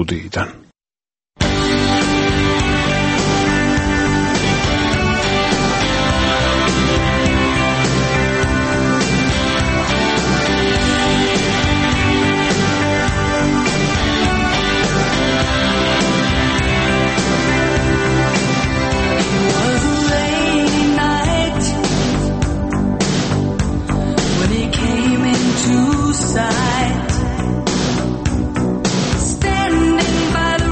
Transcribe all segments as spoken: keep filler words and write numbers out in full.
butigitan. Sight, standing by the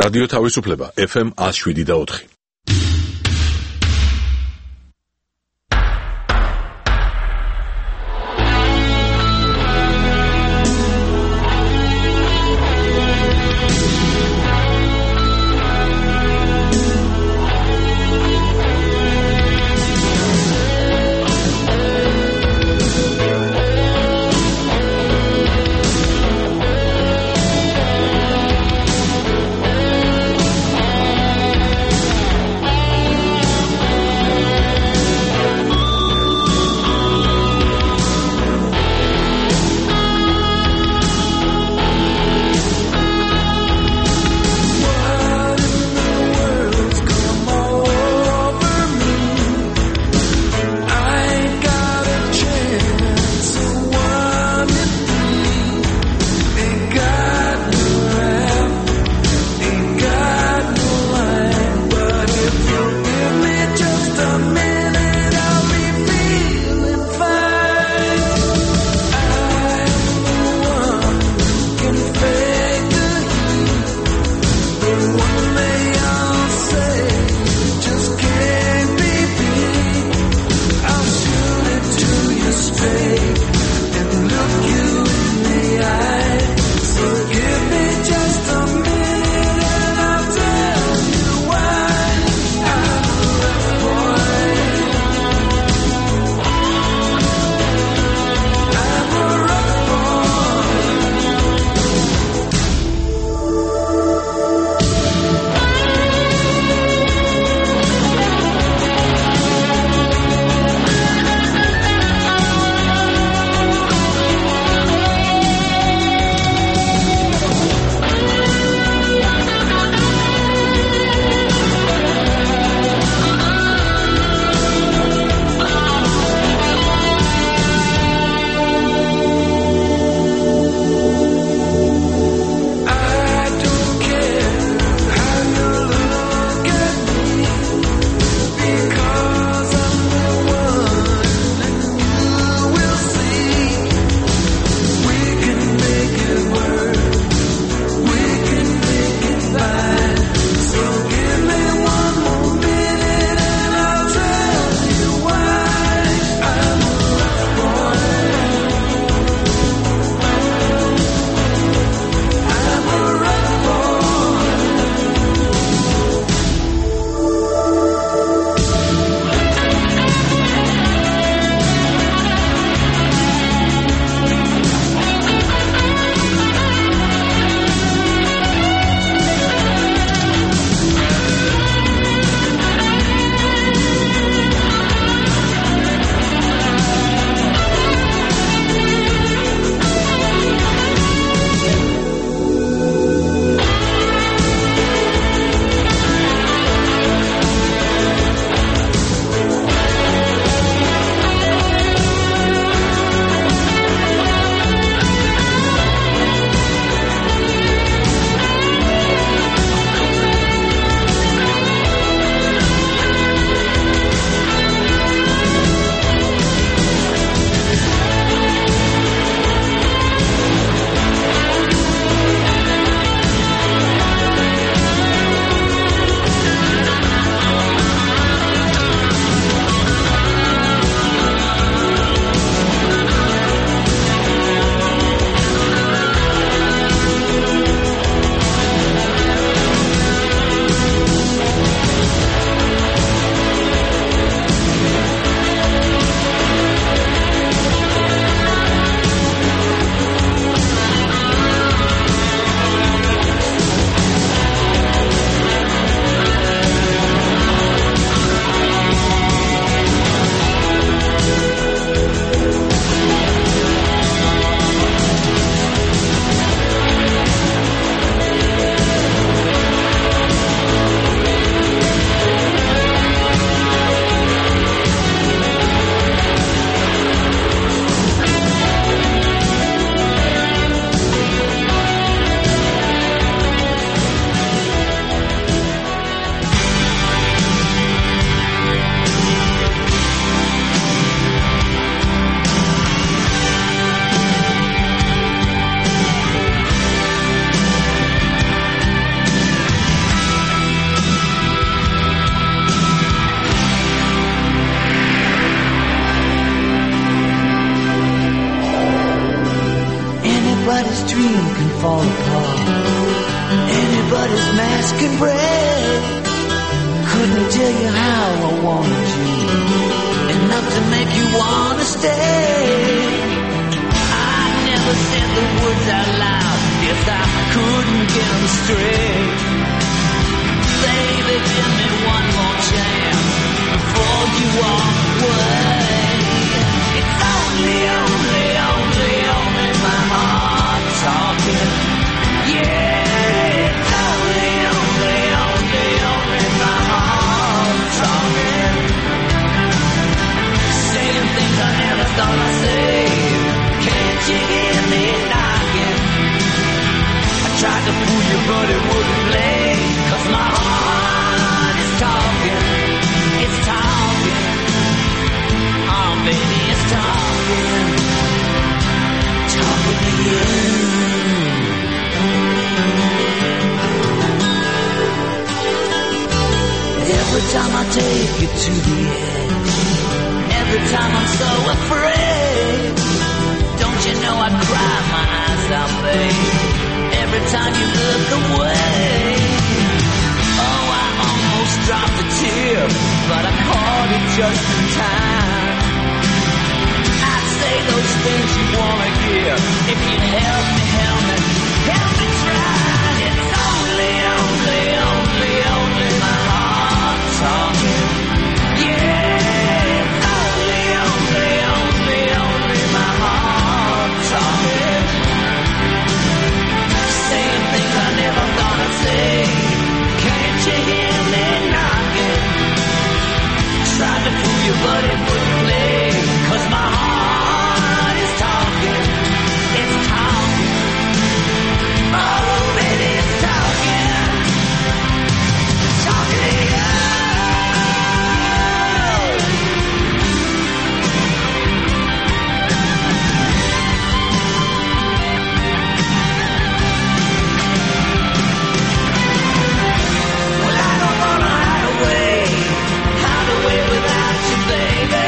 რადიო თავისუფლება ეფ ემ one oh seven და four. dream can fall apart. Anybody's mask can break. Couldn't tell you how I wanted you, enough to make you wanna stay. I never said the words out loud, yes I couldn't get them straight. Baby, give me one more chance before you walk away. It's only, only, only, only my heart talking. Yeah, it's only, only, only, only my heart talking. Saying things I never thought I'd say. Can't you hear me knocking? I tried to fool you but it wouldn't play. 'Cause my heart is talking. It's talking. Oh baby, it's talking. Talking to you. Every time I take you to the edge, every time I'm so afraid, don't you know I cry my eyes out, babe, every time you look away. Oh, I almost dropped a tear, but I caught it just in time. I'd say those things you wanna hear if you'd help me, help me, help me try. It's only, only, only, only my heart talking. Yeah, it's only, only, only, only my heart talking. Saying things I never thought I'd say. Can't you hear me knocking? Tried to fool you but it wouldn't play. 'Cause my heart is talking. It's talking. Oh baby, it's talking. Talking to you. Well, I don't wanna hide away, hide away without you, baby.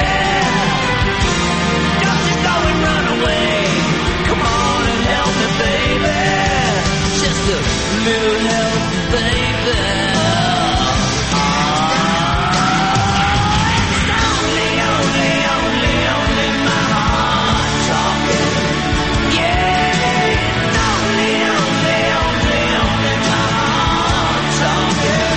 Don't you go and run away. Come on and help me, baby. Just a little help, baby. It's only, only, only, only my heart talking. Yeah, it's only, only, only, only my heart talking.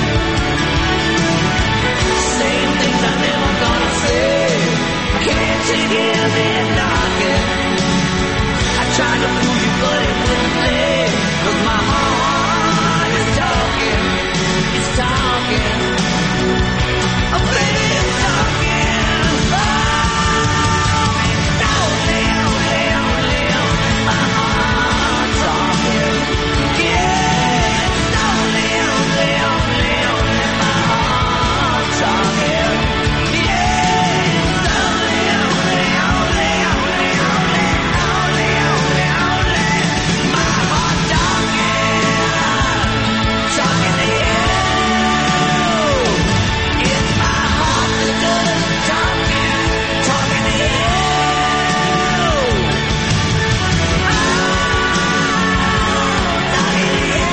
Saying things I never gonna say. Can't you hear me knocking? I tried to fool you but it wouldn't play. 'Cause my heart is talking. It's talking. Oh baby, it's talking. Oh, it's only, only, only, only my heart talking. Yeah, it's only, only, only, only my heart talking. Yeah, it's only, only, only, only, only, only, only, only my heart talking. Talking to you. It's my heart that does talking. Talking to you. Oh, talking to you.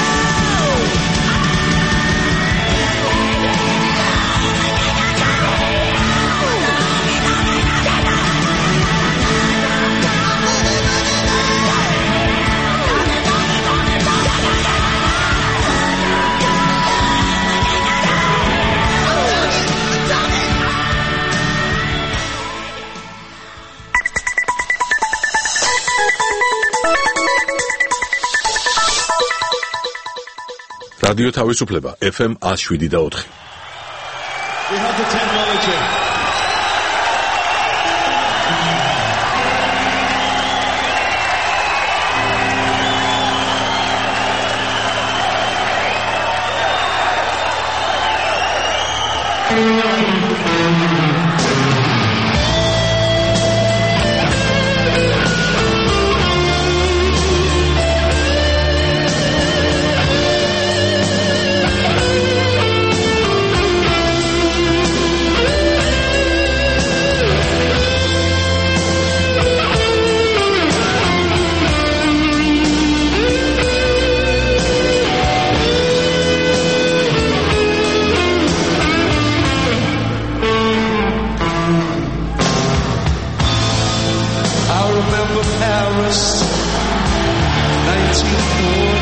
რადიო თავისუფლება ეფ ემ one oh seven და four. We have the technology.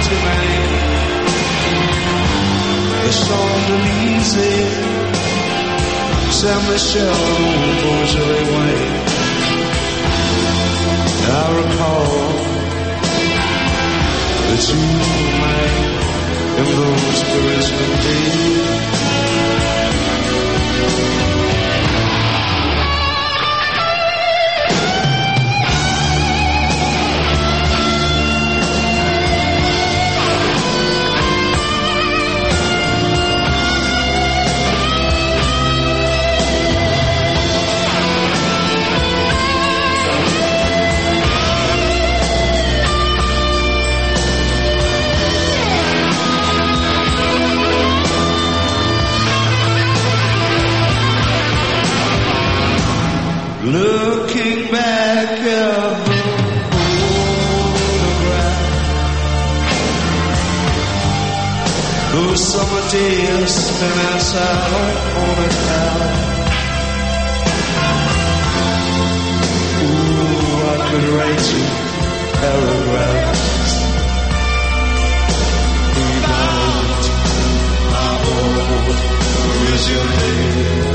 too many. The Champs-Élysées, Saint-Michel, Bourgeois Way. I recall that you made in those Parisian days. Looking back at the photograph, those summer days spent outside on a couch. Ooh, I could write you paragraphs about my old resume.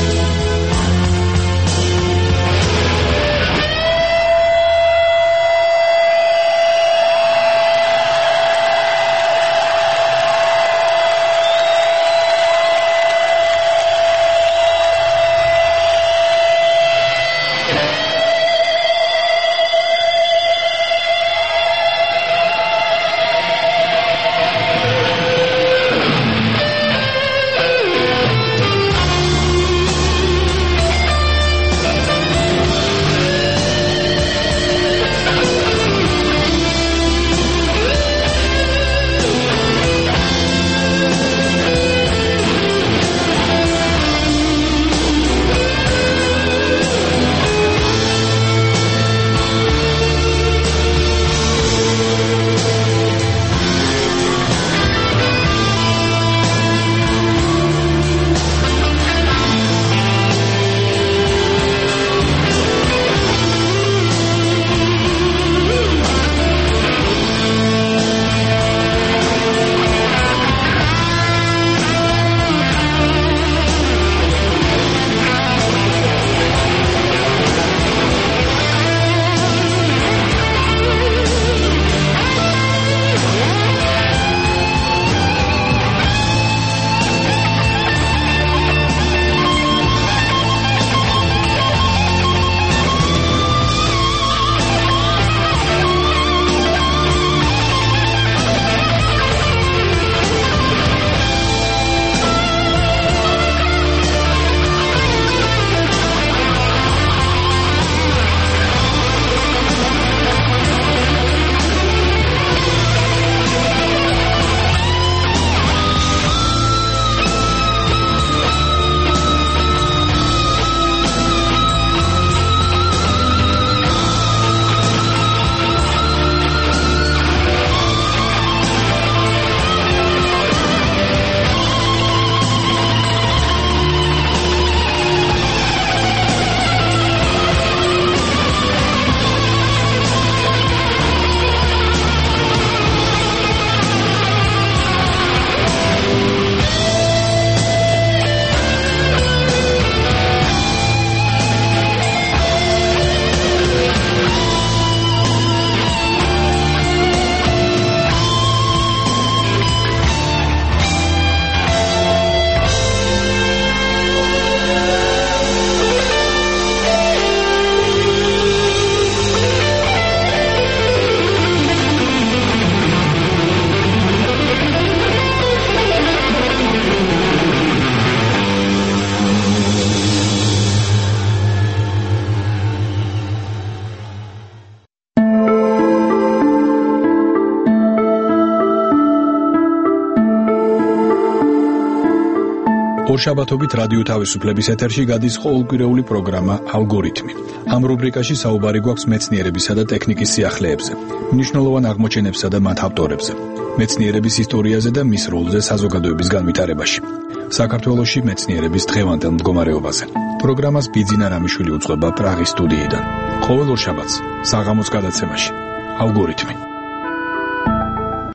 ორშაბათობით რადიო თავისუფლების ეთერში გადის ყოველკვირეული პროგრამა ალგორითმი. ამ რუბრიკაში საუბარი გვაქვს მეცნიერებისა და ტექნიკის სიახლეებზე, მნიშვნელოვან აღმოჩენებსა და მათ ავტორებზე, მეცნიერების ისტორიაზე და მის როლზე საზოგადოების განვითარებაში. საქართველოში მეცნიერების დღევანდელ მდგომარეობაზე. პროგრამას ბიძინა რამიშვილი უწყება პრაღის სტუდიიდან. ყოველ ორშაბათს საღამოს გადაცემაში ალგორითმი.